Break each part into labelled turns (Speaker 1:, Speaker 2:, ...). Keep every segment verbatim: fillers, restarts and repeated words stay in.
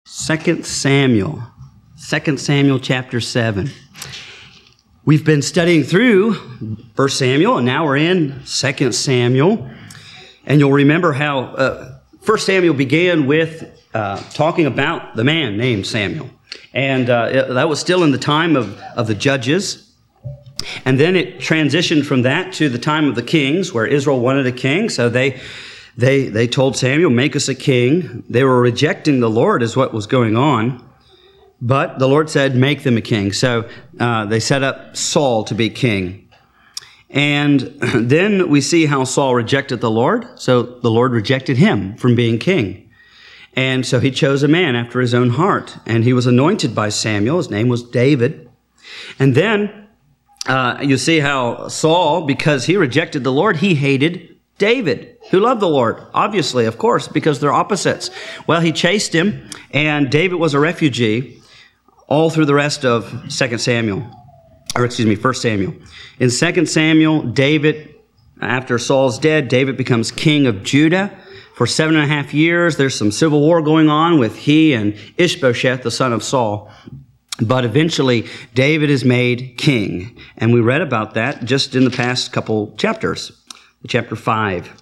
Speaker 1: Second Samuel, Second Samuel chapter seven. We've been studying through First Samuel, and now we're in Second Samuel. And you'll remember how uh, First Samuel began with uh, talking about the man named Samuel. And uh, it, that was still in the time of, of the judges. And then it transitioned from that to the time of the kings, where Israel wanted a king. So they they they told Samuel, make us a king. They were rejecting the Lord is what was going on. But the Lord said, make them a king. So uh, they set up Saul to be king. And then we see how Saul rejected the Lord. So the Lord rejected him from being king. And so he chose a man after his own heart. And he was anointed by Samuel. His name was David. And then uh, you see how Saul, because he rejected the Lord, he hated David, who loved the Lord, obviously, of course, because they're opposites. Well, he chased him, and David was a refugee all through the rest of Second Samuel, or excuse me, First Samuel. In Second Samuel, David, after Saul's dead, David becomes king of Judah. For seven and a half years, there's some civil war going on with he and Ishbosheth, the son of Saul. But eventually, David is made king. And we read about that just in the past couple chapters. Chapter five.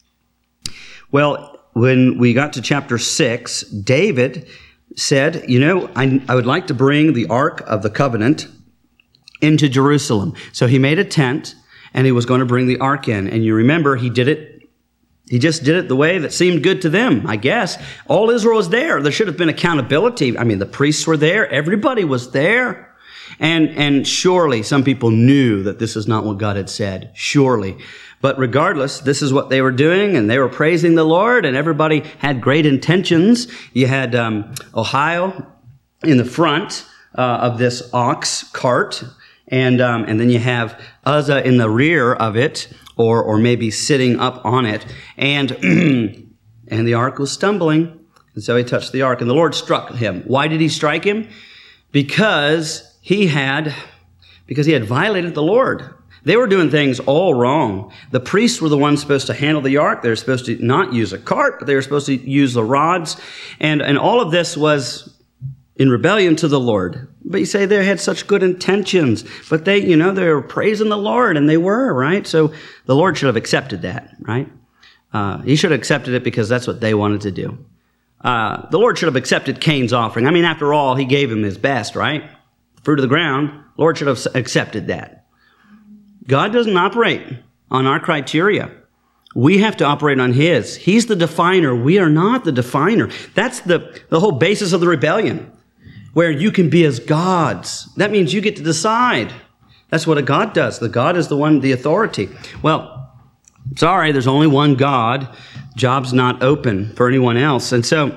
Speaker 1: Well, when we got to chapter six, David said, you know, I, I would like to bring the Ark of the Covenant into Jerusalem. So he made a tent, and he was going to bring the Ark in. And you remember, he did it, he just did it the way that seemed good to them, I guess. All Israel was there. There should have been accountability. I mean, the priests were there. Everybody was there. And, and surely some people knew that this is not what God had said. Surely. But regardless, this is what they were doing, and they were praising the Lord, and everybody had great intentions. You had um, Ohio in the front uh, of this ox cart, and um, and then you have Uzzah in the rear of it, or or maybe sitting up on it, and and the ark was stumbling, and so he touched the ark, and the Lord struck him. Why did he strike him? Because he had because he had violated the Lord. They were doing things all wrong. The priests were the ones supposed to handle the ark. They were supposed to not use a cart, but they were supposed to use the rods. And, and all of this was in rebellion to the Lord. But you say they had such good intentions. But they, you know, they were praising the Lord, and they were, right? So the Lord should have accepted that, right? Uh, he should have accepted it because that's what they wanted to do. Uh, the Lord should have accepted Cain's offering. I mean, after all, he gave him his best, right? Fruit of the ground. The Lord should have accepted that. God doesn't operate on our criteria. We have to operate on His. He's the definer. We are not the definer. That's the, the whole basis of the rebellion, where you can be as gods. That means you get to decide. That's what a God does. The God is the one, the authority. Well, sorry, there's only one God. Job's not open for anyone else. And so...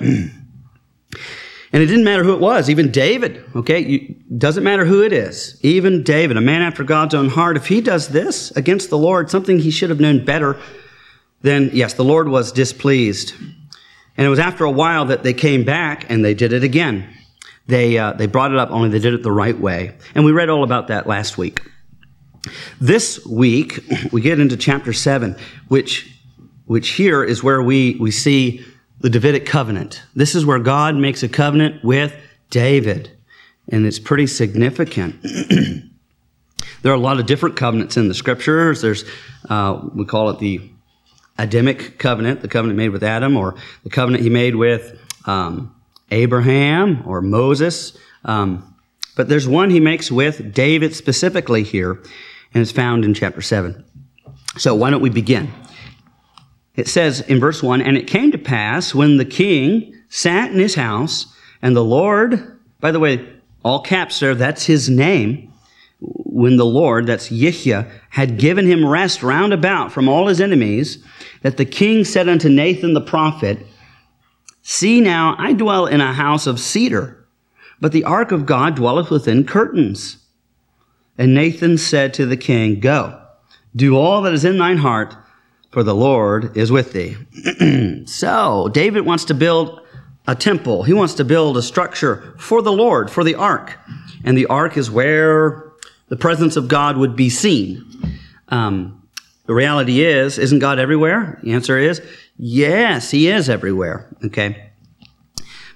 Speaker 1: And it didn't matter who it was, even David, okay? You, doesn't matter who it is. Even David, a man after God's own heart, if he does this against the Lord, something he should have known better, then yes, the Lord was displeased. And it was after a while that they came back and they did it again. They, uh, they brought it up, only they did it the right way. And we read all about that last week. This week, we get into chapter seven, which, which here is where we, we see the Davidic covenant. This is where God makes a covenant with David, and it's pretty significant. There are a lot of different covenants in the scriptures. There's, uh, we call it the Adamic covenant, the covenant made with Adam, or the covenant he made with um, Abraham or Moses. Um, but there's one he makes with David specifically here, and it's found in chapter seven. So why don't we begin? It says in verse one, and it came to pass when the king sat in his house, and the Lord, by the way, all caps there, that's his name, when the Lord, that's Yihya, had given him rest round about from all his enemies, that the king said unto Nathan the prophet, see now, I dwell in a house of cedar, but the ark of God dwelleth within curtains. And Nathan said to the king, go, do all that is in thine heart, for the Lord is with thee. So, David wants to build a temple. He wants to build a structure for the Lord, for the ark. And the ark is where the presence of God would be seen. Um, the reality is, isn't God everywhere? The answer is, yes, He is everywhere. Okay.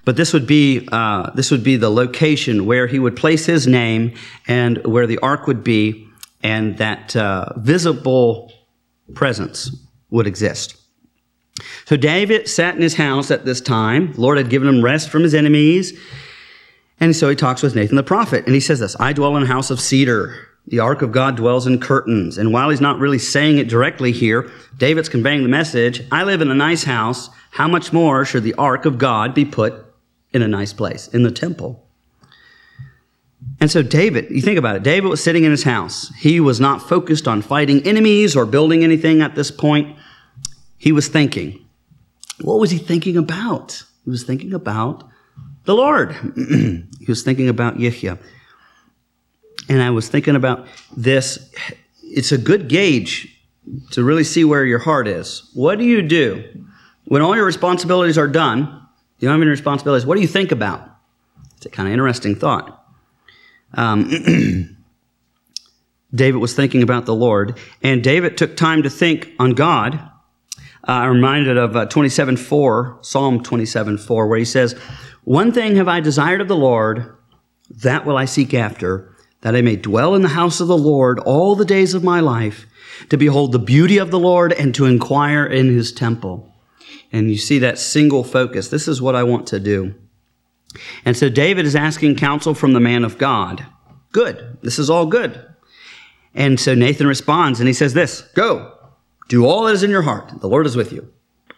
Speaker 1: But this would be uh, this would be the location where he would place his name and where the ark would be, and that uh, visible presence would exist. So David sat in his house at this time. The Lord had given him rest from his enemies. And so he talks with Nathan the prophet, and he says this, I dwell in a house of cedar. The ark of God dwells in curtains. And while he's not really saying it directly here, David's conveying the message, I live in a nice house. How much more should the ark of God be put in a nice place, in the temple? And so David, you think about it, David was sitting in his house. He was not focused on fighting enemies or building anything at this point. He was thinking. What was he thinking about? He was thinking about the Lord. He was thinking about Yahweh. And I was thinking about this. It's a good gauge to really see where your heart is. What do you do when all your responsibilities are done? You don't have any responsibilities. What do you think about? It's a kind of interesting thought. Um, David was thinking about the Lord, and David took time to think on God. Uh, I'm reminded of uh, twenty-seven four, Psalm twenty-seven four, where he says, one thing have I desired of the Lord, that will I seek after, that I may dwell in the house of the Lord all the days of my life, to behold the beauty of the Lord and to inquire in his temple. And you see that single focus. This is what I want to do. And so David is asking counsel from the man of God. Good. This is all good. And so Nathan responds and he says this, go, do all that is in your heart. The Lord is with you.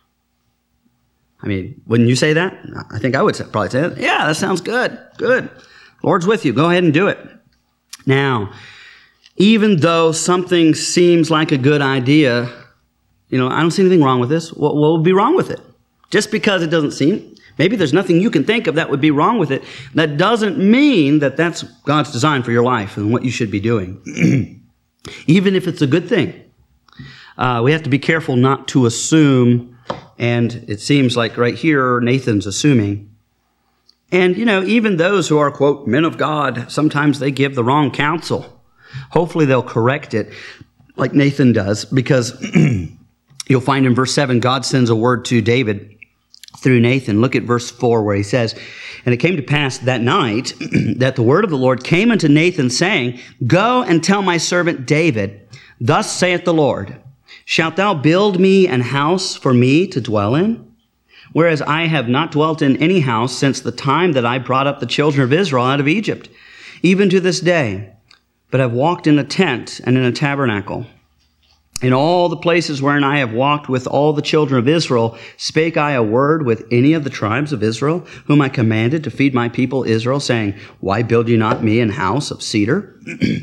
Speaker 1: I mean, wouldn't you say that? I think I would probably say that. Yeah, that sounds good. Good. Lord's with you. Go ahead and do it. Now, even though something seems like a good idea, you know, I don't see anything wrong with this. What, what would be wrong with it? Just because it doesn't seem, maybe there's nothing you can think of that would be wrong with it. That doesn't mean that that's God's design for your life and what you should be doing. Even if it's a good thing. Uh, we have to be careful not to assume, and it seems like right here, Nathan's assuming. And, you know, even those who are, quote, men of God, sometimes they give the wrong counsel. Hopefully they'll correct it like Nathan does, because you'll find in verse seven, God sends a word to David through Nathan. Look at verse four where he says, and it came to pass that night that the word of the Lord came unto Nathan, saying, go and tell my servant David, thus saith the Lord, shalt thou build me an house for me to dwell in? Whereas I have not dwelt in any house since the time that I brought up the children of Israel out of Egypt, even to this day, but have walked in a tent and in a tabernacle. In all the places wherein I have walked with all the children of Israel, spake I a word with any of the tribes of Israel, whom I commanded to feed my people Israel, saying, why build ye not me an house of cedar?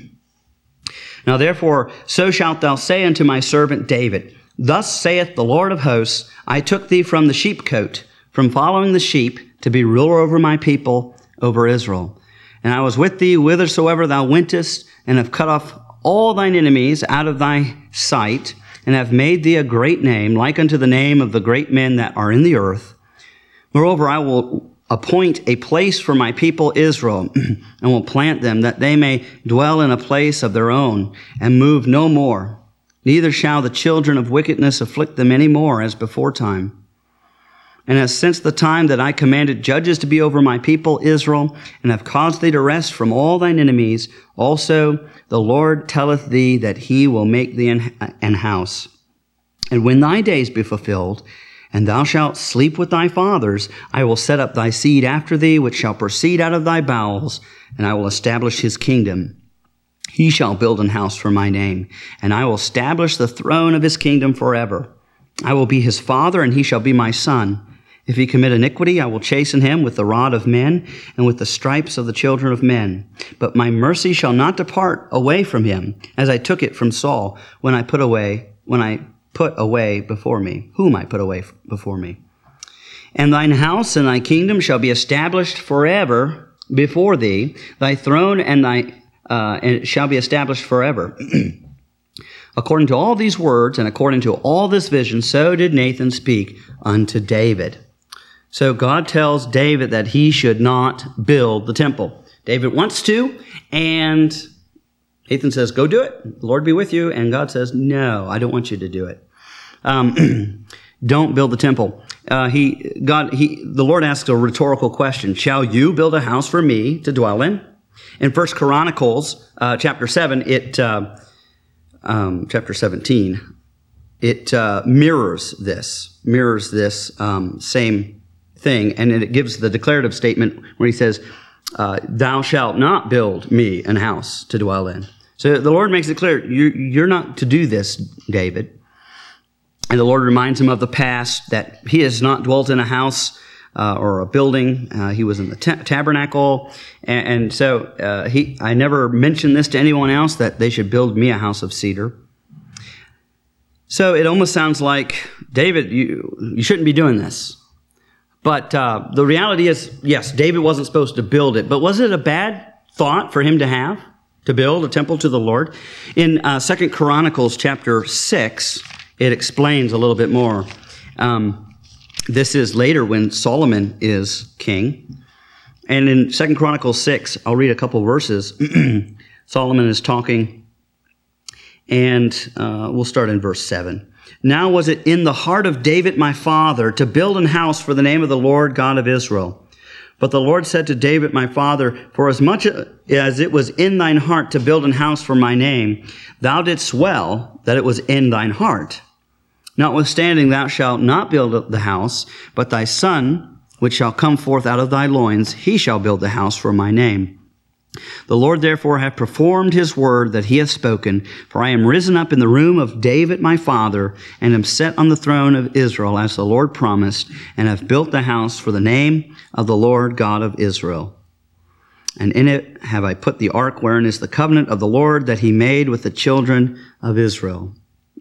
Speaker 1: Now therefore, so shalt thou say unto my servant David, thus saith the Lord of hosts, I took thee from the sheepcote, from following the sheep, to be ruler over my people, over Israel. And I was with thee whithersoever thou wentest, and have cut off all thine enemies out of thy sight, and have made thee a great name, like unto the name of the great men that are in the earth. Moreover, I will appoint a place for my people Israel, and will plant them, that they may dwell in a place of their own, and move no more. Neither shall the children of wickedness afflict them any more as beforetime. And as since the time that I commanded judges to be over my people Israel, and have caused thee to rest from all thine enemies, also the Lord telleth thee that he will make thee an, an house. And when thy days be fulfilled, and thou shalt sleep with thy fathers, I will set up thy seed after thee, which shall proceed out of thy bowels, and I will establish his kingdom. He shall build an house for my name, and I will establish the throne of his kingdom forever. I will be his father, and he shall be my son. If he commit iniquity, I will chasten him with the rod of men, and with the stripes of the children of men. But my mercy shall not depart away from him, as I took it from Saul, when I put away, when I put away before me, whom I put away before me. And thine house and thy kingdom shall be established forever before thee, thy throne and thy Uh, and it shall be established forever. According to all these words and according to all this vision, so did Nathan speak unto David. So God tells David that he should not build the temple. David wants to, and Nathan says, go do it. The Lord be with you. And God says, no, I don't want you to do it. Um, don't build the temple. Uh, he, God, he, the Lord asks a rhetorical question. Shall you build a house for me to dwell in? In First Chronicles, uh, chapter seven, it, uh, um, chapter seventeen, it uh, mirrors this, mirrors this um, same thing, and it gives the declarative statement where he says, uh, "Thou shalt not build me an house to dwell in." So the Lord makes it clear, you're, you're not to do this, David. And the Lord reminds him of the past, that he has not dwelt in a house uh, or a building. Uh, he was in the ta- tabernacle. And, and so uh, he, I never mentioned this to anyone else, that they should build me a house of cedar. So it almost sounds like, David, you, you shouldn't be doing this. But uh, the reality is, yes, David wasn't supposed to build it. But was it a bad thought for him to have, to build a temple to the Lord? In uh, Second Chronicles chapter six, it explains a little bit more. Um, this is later when Solomon is king. And in Second Chronicles six, I'll read a couple verses. Solomon is talking, and uh, we'll start in verse seven. Now was it in the heart of David my father to build an house for the name of the Lord God of Israel. But the Lord said to David my father, for as much as it was in thine heart to build an house for my name, thou didst well that it was in thine heart. Notwithstanding, thou shalt not build the house, but thy son, which shall come forth out of thy loins, he shall build the house for my name. The Lord therefore hath performed his word that he hath spoken, for I am risen up in the room of David my father, and am set on the throne of Israel, as the Lord promised, and have built the house for the name of the Lord God of Israel. And in it have I put the ark, wherein is the covenant of the Lord that he made with the children of Israel.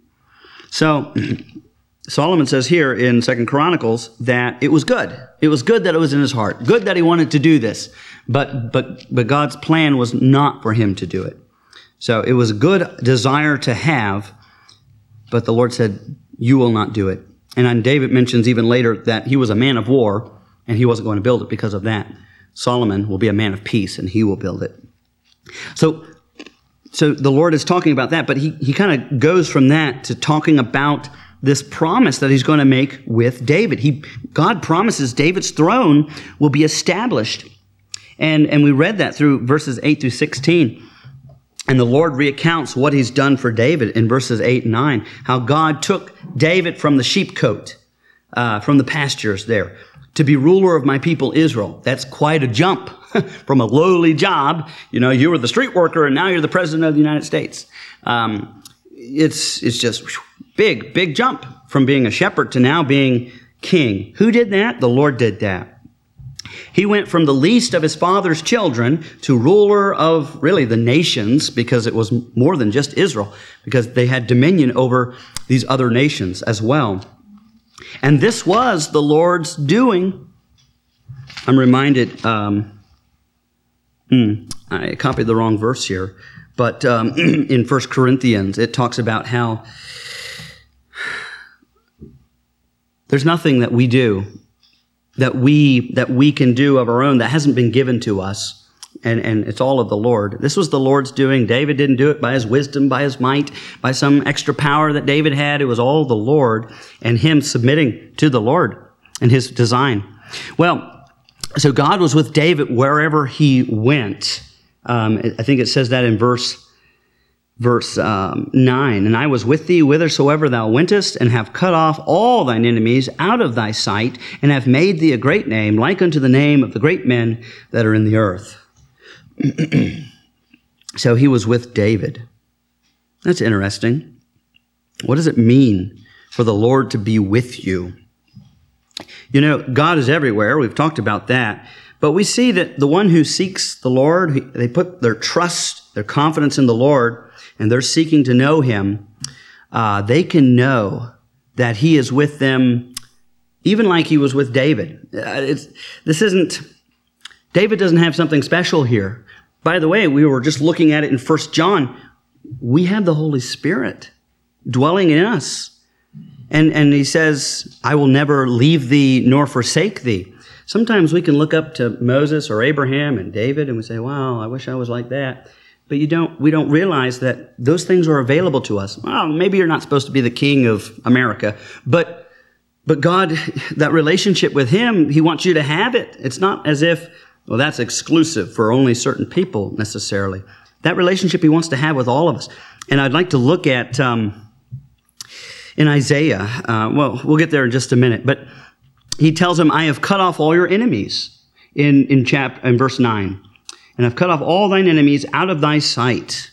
Speaker 1: So, Solomon says here in Second Chronicles that it was good. It was good that it was in his heart. Good that he wanted to do this. But, but, but God's plan was not for him to do it. So it was a good desire to have, but the Lord said, you will not do it. And then David mentions even later that he was a man of war, and he wasn't going to build it because of that. Solomon will be a man of peace, and he will build it. So, so the Lord is talking about that, but he, he kind of goes from that to talking about this promise that he's going to make with David. He, God promises David's throne will be established. And, and we read that through verses eight through sixteen. And the Lord recounts what he's done for David in verses eight and nine. How God took David from the sheepcote, uh, from the pastures there, to be ruler of my people Israel. That's quite a jump from a lowly job. You know, you were the street worker and now you're the president of the United States. Um, it's, it's just big, big jump from being a shepherd to now being king. Who did that? The Lord did that. He went from the least of his father's children to ruler of really the nations, because it was more than just Israel, because they had dominion over these other nations as well. And this was the Lord's doing. I'm reminded, um, hmm, I copied the wrong verse here, but um, in First Corinthians, it talks about how there's nothing that we do that we that we can do of our own that hasn't been given to us, and, and it's all of the Lord. This was the Lord's doing. David didn't do it by his wisdom, by his might, by some extra power that David had. It was all the Lord and him submitting to the Lord and his design. Well, so God was with David wherever he went. Um, I think it says that in verse Verse um, nine, and I was with thee whithersoever thou wentest, and have cut off all thine enemies out of thy sight, and have made thee a great name, like unto the name of the great men that are in the earth. So he was with David. That's interesting. What does it mean for the Lord to be with you? You know, God is everywhere. We've talked about that. But we see that the one who seeks the Lord, they put their trust, their confidence in the Lord, and they're seeking to know him, uh, they can know that he is with them, even like he was with David. Uh, it's, this isn't, David doesn't have something special here. By the way, we were just looking at it in First John. We have the Holy Spirit dwelling in us. And, and he says, I will never leave thee nor forsake thee. Sometimes we can look up to Moses or Abraham and David and we say, wow, I wish I was like that. But you don't, we don't realize that those things are available to us. Well, maybe you're not supposed to be the king of America, but But God, that relationship with him, he wants you to have it. It's not as if, well, that's exclusive for only certain people necessarily. That relationship he wants to have with all of us. And I'd like to look at, um, in Isaiah, uh, well, we'll get there in just a minute, but he tells him, I have cut off all your enemies in, in, chap- in verse nine. And I've cut off all thine enemies out of thy sight.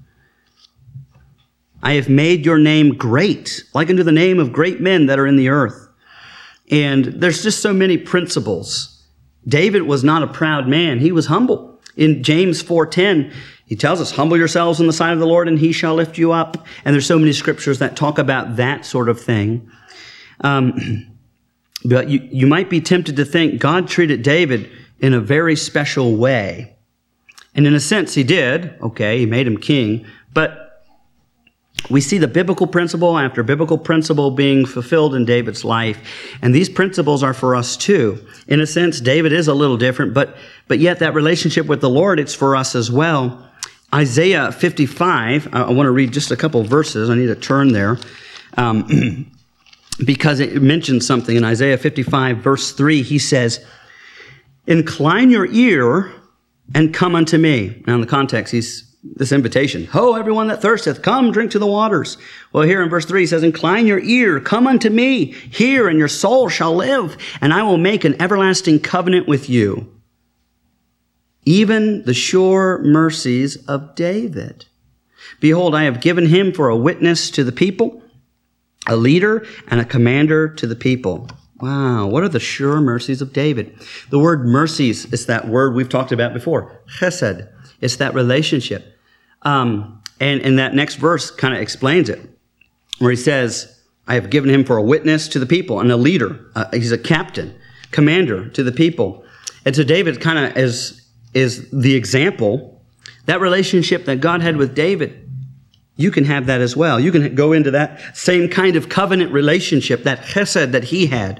Speaker 1: I have made your name great, like unto the name of great men that are in the earth. And there's just so many principles. David was not a proud man. He was humble. In James four ten, he tells us, humble yourselves in the sight of the Lord, and he shall lift you up. And there's so many scriptures that talk about that sort of thing. Um, but you, you might be tempted to think God treated David in a very special way. And in a sense, he did. Okay, he made him king. But we see the biblical principle after biblical principle being fulfilled in David's life. And these principles are for us too. In a sense, David is a little different, but, but yet that relationship with the Lord, it's for us as well. Isaiah fifty-five, I, I want to read just a couple of verses. I need to turn there. Um, because it mentions something in Isaiah fifty-five, verse three. He says, incline your ear and come unto me. Now in the context, he's this invitation. Ho, everyone that thirsteth, come drink to the waters. Well, here in verse three, he says, incline your ear, come unto me, hear, and your soul shall live, and I will make an everlasting covenant with you. Even the sure mercies of David. Behold, I have given him for a witness to the people, a leader and a commander to the people. Wow, what are the sure mercies of David? The word mercies is that word we've talked about before, chesed. It's that relationship. Um, and, and that next verse kind of explains it, where he says, I have given him for a witness to the people and a leader. Uh, he's a captain, commander to the people. And so David kind of is, is the example. That relationship that God had with David, you can have that as well. You can go into that same kind of covenant relationship, that chesed that he had,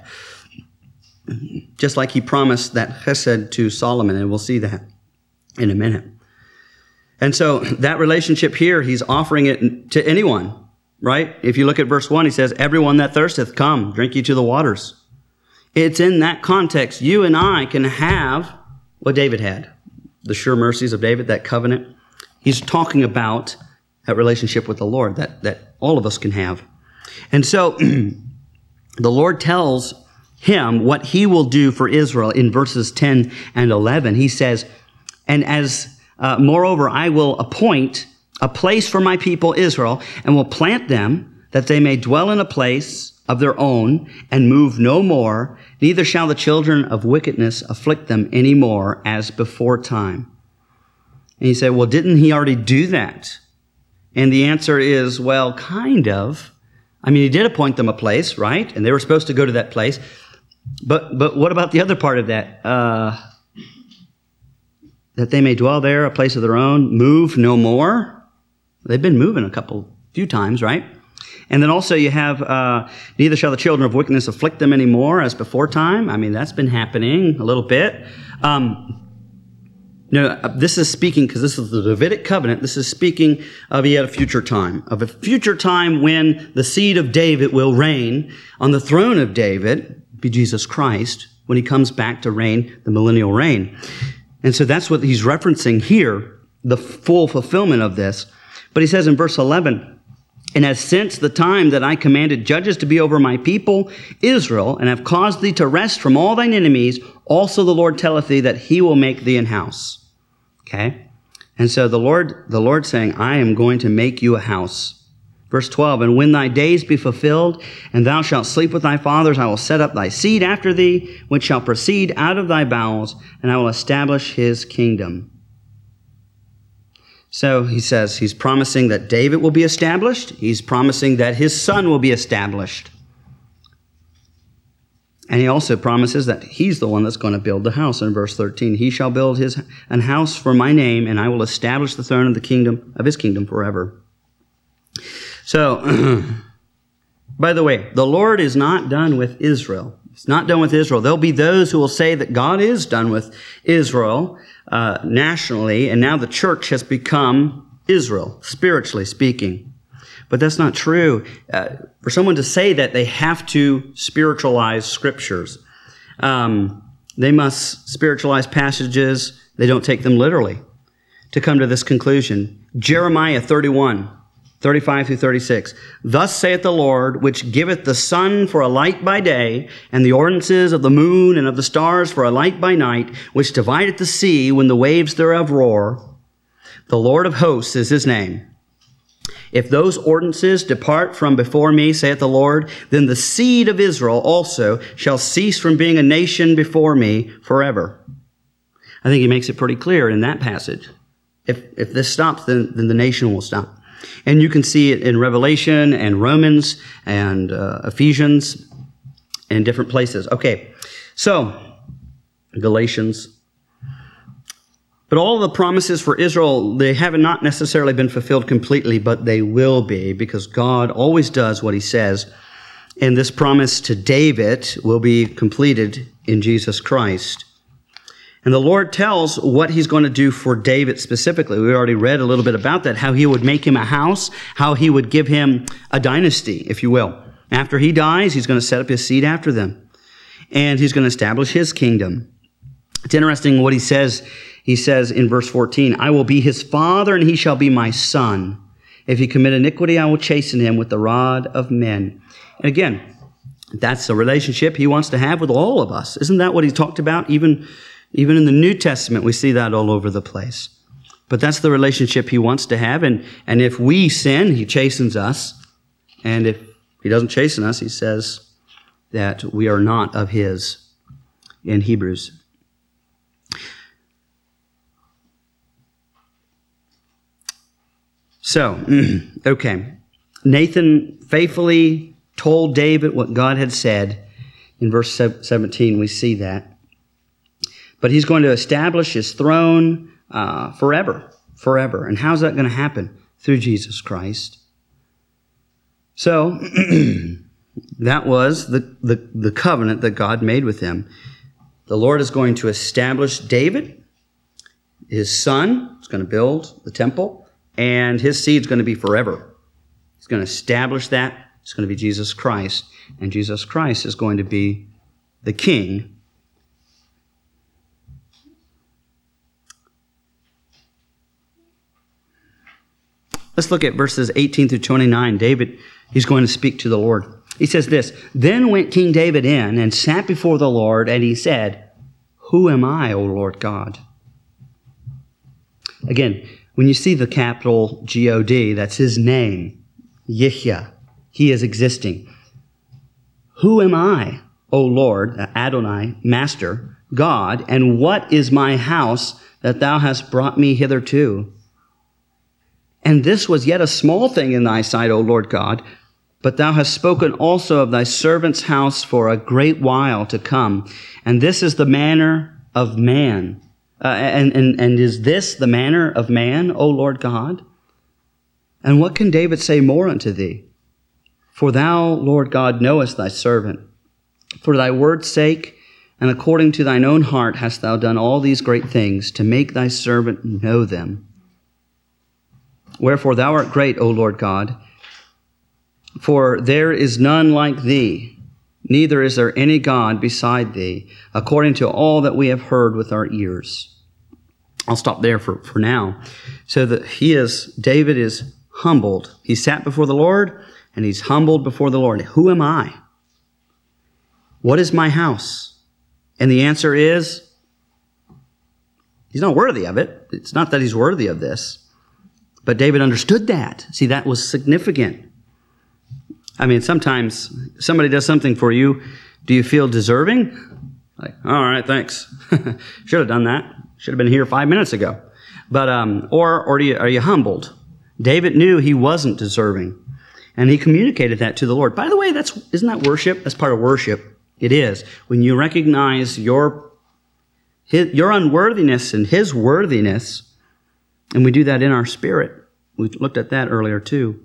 Speaker 1: just like he promised that chesed to Solomon, and we'll see that in a minute. And so that relationship here, he's offering it to anyone, right? If you look at verse one, he says, everyone that thirsteth, come, drink ye to the waters. It's in that context you and I can have what David had, the sure mercies of David, that covenant. He's talking about that relationship with the Lord that, that all of us can have. And so the Lord tells him what he will do for Israel in verses ten and eleven. He says, and as Uh, moreover, I will appoint a place for my people Israel, and will plant them, that they may dwell in a place of their own, and move no more, neither shall the children of wickedness afflict them any more as before time. And you say, well, didn't he already do that? And the answer is, well, kind of. I mean, he did appoint them a place, right? And they were supposed to go to that place. But but what about the other part of that? Uh That they may dwell there, a place of their own, move no more. They've been moving a couple, few times, right? And then also you have, uh, neither shall the children of wickedness afflict them any more as before time. I mean, that's been happening a little bit. Um, no, this is speaking, because this is the Davidic covenant, this is speaking of yet a future time, of a future time when the seed of David will reign on the throne of David, be Jesus Christ, when he comes back to reign, the millennial reign. And so that's what he's referencing here, the full fulfillment of this. But he says in verse eleven, and as since the time that I commanded judges to be over my people, Israel, and have caused thee to rest from all thine enemies, also the Lord telleth thee that he will make thee an house. Okay? And so the Lord, the Lord saying, I am going to make you a house. Verse twelve, and when thy days be fulfilled, and thou shalt sleep with thy fathers, I will set up thy seed after thee, which shall proceed out of thy bowels, and I will establish his kingdom. So he says he's promising that David will be established. He's promising that his son will be established. And he also promises that he's the one that's going to build the house in verse thirteen. He shall build his an house for my name, and I will establish the throne of the kingdom of his kingdom forever. So, by the way, the Lord is not done with Israel. He's not done with Israel. There'll be those who will say that God is done with Israel uh, nationally, and now the church has become Israel, spiritually speaking. But that's not true. Uh, for someone to say that, they have to spiritualize scriptures. Um, they must spiritualize passages. They don't take them literally to come to this conclusion. Jeremiah thirty-one, thirty-five through thirty-six. Thus saith the Lord, which giveth the sun for a light by day, and the ordinances of the moon and of the stars for a light by night, which divideth the sea when the waves thereof roar. The Lord of hosts is his name. If those ordinances depart from before me, saith the Lord, then the seed of Israel also shall cease from being a nation before me forever. I think he makes it pretty clear in that passage. If if this stops, then, then the nation will stop. And you can see it in Revelation and Romans and uh, Ephesians and different places. Okay, so Galatians. But all of the promises for Israel, they have not necessarily been fulfilled completely, but they will be, because God always does what he says. And this promise to David will be completed in Jesus Christ. And the Lord tells what he's going to do for David specifically. We already read a little bit about that, how he would make him a house, how he would give him a dynasty, if you will. After he dies, he's going to set up his seed after them. And he's going to establish his kingdom. It's interesting what he says. He says in verse fourteen, I will be his father, and he shall be my son. If he commit iniquity, I will chasten him with the rod of men. And again, that's the relationship he wants to have with all of us. Isn't that what he talked about? Even, even in the New Testament, we see that all over the place. But that's the relationship he wants to have. And, and if we sin, he chastens us. And if he doesn't chasten us, he says that we are not of his in Hebrews. So, okay, Nathan faithfully told David what God had said. In verse seventeen, we see that. But he's going to establish his throne uh, forever, forever. And how's that going to happen? Through Jesus Christ. So, that was the, the, the covenant that God made with him. The Lord is going to establish David. His son is going to build the temple. And his seed's going to be forever. He's going to establish that. It's going to be Jesus Christ. And Jesus Christ is going to be the king. Let's look at verses eighteen through twenty-nine. David, he's going to speak to the Lord. He says this, Then went King David in and sat before the Lord, and he said, Who am I, O Lord God? Again, when you see the capital G O D, that's his name, Yihya. He is existing. Who am I, O Lord, Adonai, Master, God, and what is my house that thou hast brought me hitherto? And this was yet a small thing in thy sight, O Lord God, but thou hast spoken also of thy servant's house for a great while to come. And this is the manner of man. Uh, and, and, and is this the manner of man, O Lord God? And what can David say more unto thee? For thou, Lord God, knowest thy servant. For thy word's sake, and according to thine own heart hast thou done all these great things, to make thy servant know them. Wherefore thou art great, O Lord God, for there is none like thee, neither is there any God beside thee, according to all that we have heard with our ears. I'll stop there for, for now. So that he is, David is humbled. He sat before the Lord, and he's humbled before the Lord. Who am I? What is my house? And the answer is, he's not worthy of it. It's not that he's worthy of this. But David understood that. See, that was significant. I mean, sometimes somebody does something for you. Do you feel deserving? Like, all right, thanks. Should have done that. Should have been here five minutes ago. But um, or or do you, are you humbled? David knew he wasn't deserving, and he communicated that to the Lord. By the way, that's isn't that worship? That's part of worship. It is when you recognize your his, your unworthiness and His worthiness, and we do that in our spirit. We looked at that earlier too.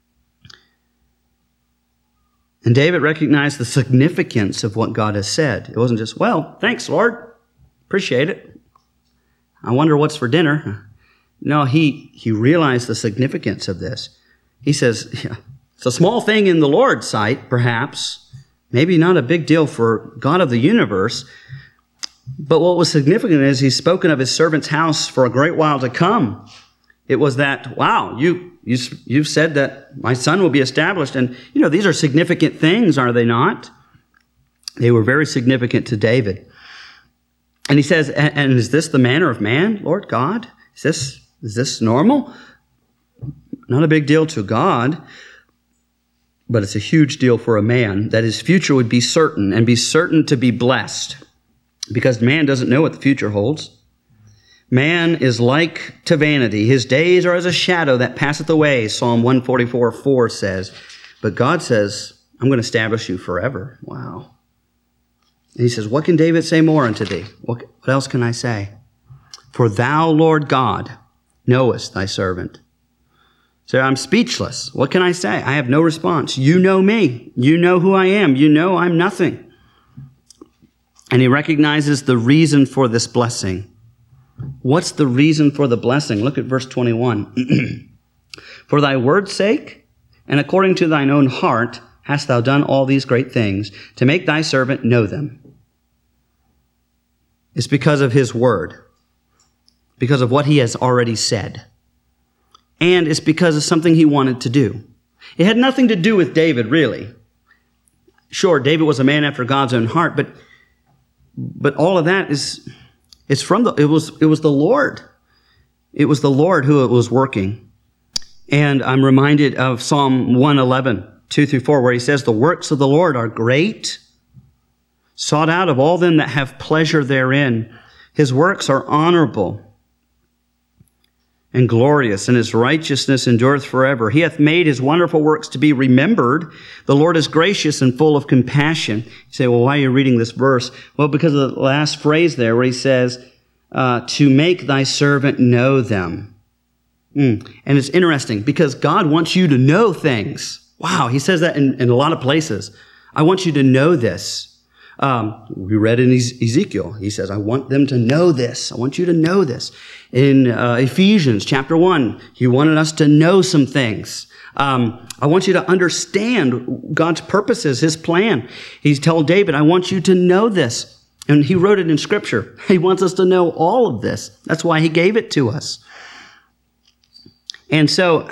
Speaker 1: And David recognized the significance of what God has said. It wasn't just, well, thanks, Lord. Appreciate it. I wonder what's for dinner. No, he, he realized the significance of this. he says, yeah, it's a small thing in the Lord's sight, perhaps, maybe not a big deal for God of the universe. But what was significant is he's spoken of his servant's house for a great while to come. It was that, wow, you, you, you've said that my son will be established. And, you know, these are significant things, are they not? They were very significant to David. And he says, and is this the manner of man, Lord God? Is this, is this normal? Not a big deal to God, but it's a huge deal for a man that his future would be certain and be certain to be blessed, because man doesn't know what the future holds. Man is like to vanity. His days are as a shadow that passeth away, Psalm one forty-four four says. But God says, I'm going to establish you forever. Wow. And he says, what can David say more unto thee? What, what else can I say? For thou, Lord God, knowest thy servant. So I'm speechless. What can I say? I have no response. You know me. You know who I am. You know I'm nothing. And he recognizes the reason for this blessing. What's the reason for the blessing? Look at verse twenty-one. For thy word's sake, and according to thine own heart, hast thou done all these great things, to make thy servant know them. It's because of his word, because of what he has already said. And it's because of something he wanted to do. It had nothing to do with David, really. Sure, David was a man after God's own heart, but but all of that is it's from the it was it was the Lord. It was the Lord who was working. And I'm reminded of Psalm one eleven, two through four, where he says, the works of the Lord are great, sought out of all them that have pleasure therein. His works are honorable and glorious, and his righteousness endureth forever. He hath made his wonderful works to be remembered. The Lord is gracious and full of compassion. You say, well, why are you reading this verse? Well, because of the last phrase there where he says, uh, to make thy servant know them. Mm. And it's interesting because God wants you to know things. Wow, he says that in, in a lot of places. I want you to know this. Um, we read in Ezekiel, he says, I want them to know this. I want you to know this. In uh, Ephesians chapter one, he wanted us to know some things. Um, I want you to understand God's purposes, his plan. He's told David, I want you to know this. And he wrote it in Scripture. He wants us to know all of this. That's why he gave it to us. And so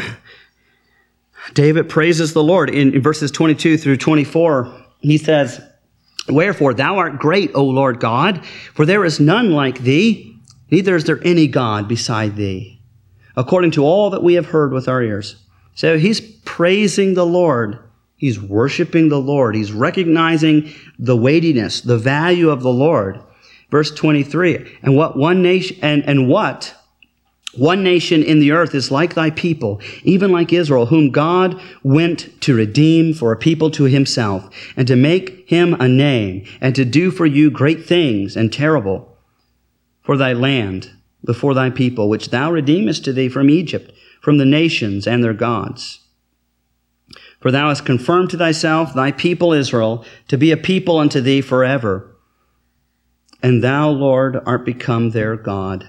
Speaker 1: David praises the Lord. In, in verses twenty-two through twenty-four, he says, wherefore thou art great, O Lord God, for there is none like thee, neither is there any God beside thee, according to all that we have heard with our ears. So he's praising the Lord. He's worshiping the Lord. He's recognizing the weightiness, the value of the Lord. Verse twenty-three, and what one nation, and, and what one nation in the earth is like thy people, even like Israel, whom God went to redeem for a people to himself, and to make him a name, and to do for you great things and terrible for thy land before thy people, which thou redeemest to thee from Egypt, from the nations and their gods. For thou hast confirmed to thyself thy people Israel, to be a people unto thee forever. And thou, Lord, art become their God.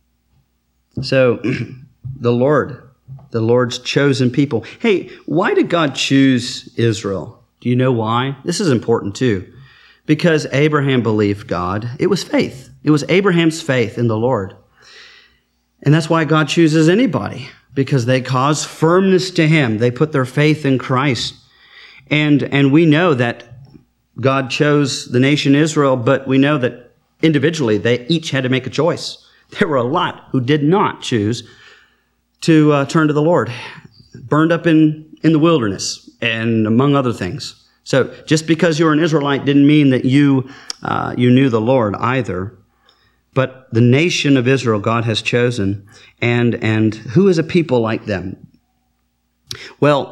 Speaker 1: So, the Lord, the Lord's chosen people. Hey, why did God choose Israel? Do you know why? This is important too. Because Abraham believed God. It was faith. It was Abraham's faith in the Lord. And that's why God chooses anybody, because they cause firmness to him. They put their faith in Christ. And, and we know that God chose the nation Israel, but we know that individually they each had to make a choice. There were a lot who did not choose to uh, turn to the Lord, burned up in, in the wilderness, and among other things. So just because you were an Israelite didn't mean that you uh, you knew the Lord either. But the nation of Israel God has chosen, and and who is a people like them? Well,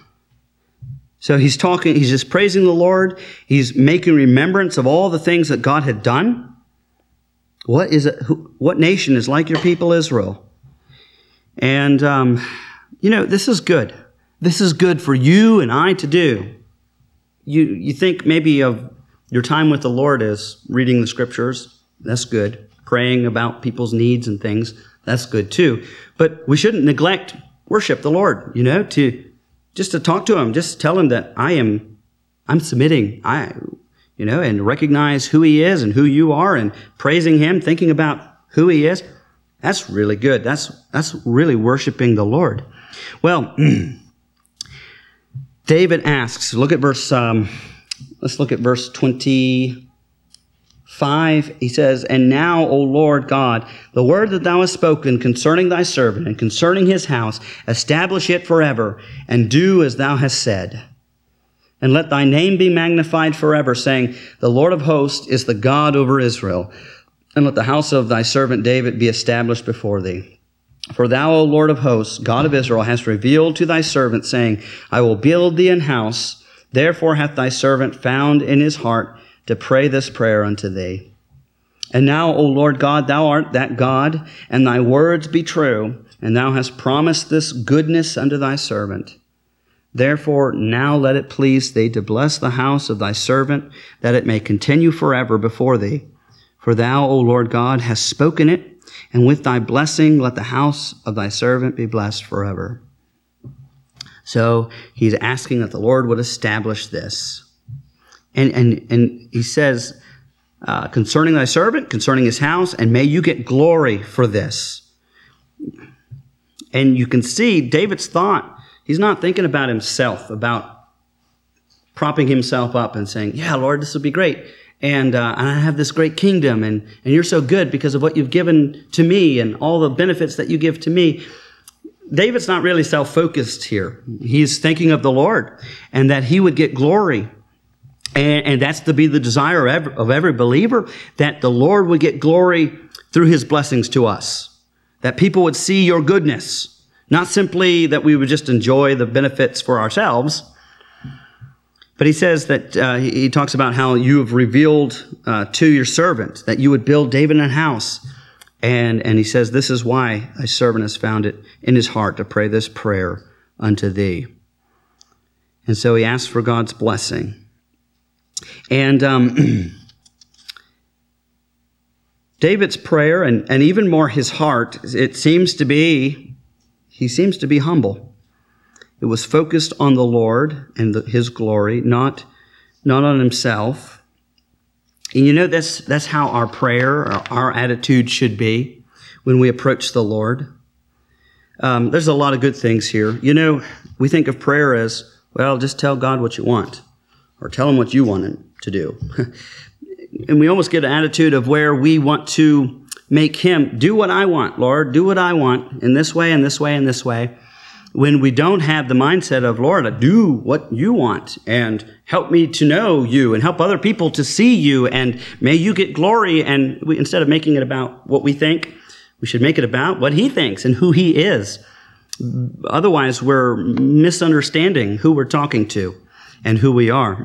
Speaker 1: so he's talking, he's just praising the Lord. He's making remembrance of all the things that God had done. What is it? Who, what nation is like your people Israel? And, um, you know, this is good. This is good for you and I to do. You, you think maybe of your time with the Lord as reading the Scriptures. That's good. Praying about people's needs and things. That's good too. But we shouldn't neglect worship the Lord, you know, to just to talk to him, just tell him that I am, I'm submitting, I, you know, and recognize who he is and who you are and praising him, thinking about who he is. That's really good. That's, that's really worshiping the Lord. Well, David asks, look at verse, um, let's look at verse twenty-five. He says, "And now, O Lord God, the word that thou hast spoken concerning thy servant and concerning his house, establish it forever, and do as thou hast said. And let thy name be magnified forever, saying, the Lord of hosts is the God over Israel. And let the house of thy servant David be established before thee. For thou, O Lord of hosts, God of Israel, hast revealed to thy servant, saying, I will build thee an house. Therefore hath thy servant found in his heart to pray this prayer unto thee. And now, O Lord God, thou art that God, and thy words be true, and thou hast promised this goodness unto thy servant. Therefore now let it please thee to bless the house of thy servant, that it may continue forever before thee. For thou, O Lord God, hast spoken it, and with thy blessing let the house of thy servant be blessed forever." So he's asking that the Lord would establish this. And, and, and he says, uh, concerning thy servant, concerning his house, and may you get glory for this. And you can see David's thought. He's not thinking about himself, about propping himself up and saying, yeah, Lord, this will be great. And, uh, and I have this great kingdom, and, and you're so good because of what you've given to me and all the benefits that you give to me. David's not really self-focused here. He's thinking of the Lord and that he would get glory. And, and that's to be the desire of every, of every believer, that the Lord would get glory through his blessings to us. That people would see your goodness. Not simply that we would just enjoy the benefits for ourselves. But he says that, uh, he, he talks about how you have revealed uh, to your servant that you would build David a house. And, and he says, this is why thy servant has found it in his heart to pray this prayer unto thee. And so he asks for God's blessing. And um, David's prayer, and, and even more his heart, it seems to be, he seems to be humble. It was focused on the Lord and the, his glory, not, not on himself. And you know, that's, that's how our prayer, our, our attitude should be when we approach the Lord. Um, there's a lot of good things here. You know, we think of prayer as, well, just tell God what you want, or tell him what you want him to do. And we almost get an attitude of where we want to make him do what I want, Lord, do what I want in this way and this way and this way. When we don't have the mindset of, Lord, do what you want and help me to know you and help other people to see you and may you get glory. And we, instead of making it about what we think, we should make it about what he thinks and who he is. Otherwise, we're misunderstanding who we're talking to and who we are.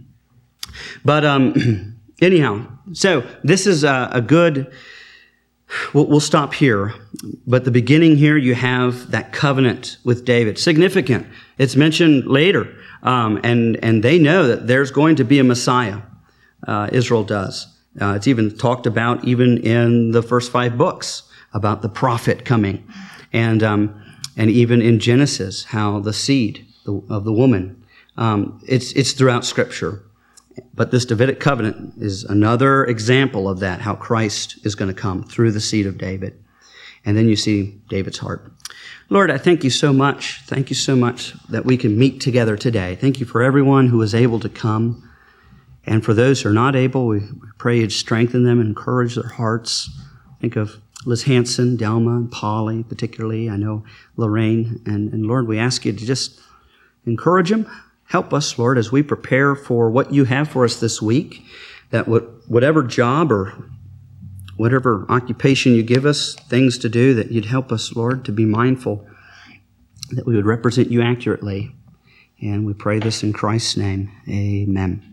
Speaker 1: But um, anyhow, so this is a, a good... We'll, we'll stop here. But the beginning here, you have that covenant with David. Significant. It's mentioned later. Um, and, and they know that there's going to be a Messiah. Uh, Israel does. Uh, it's even talked about even in the first five books about the prophet coming. And, um, and even in Genesis, how the seed of the woman. Um, it's, it's throughout Scripture. But this Davidic covenant is another example of that, how Christ is going to come through the seed of David. And then you see David's heart. Lord, I thank you so much. Thank you so much that we can meet together today. Thank you for everyone who is able to come. And for those who are not able, we pray you'd strengthen them and encourage their hearts. Think of Liz Hanson, Delma, and Polly particularly. I know Lorraine. And, and Lord, we ask you to just encourage them. Help us, Lord, as we prepare for what you have for us this week, that whatever job or whatever occupation you give us, things to do, that you'd help us, Lord, to be mindful that we would represent you accurately. And we pray this in Christ's name. Amen.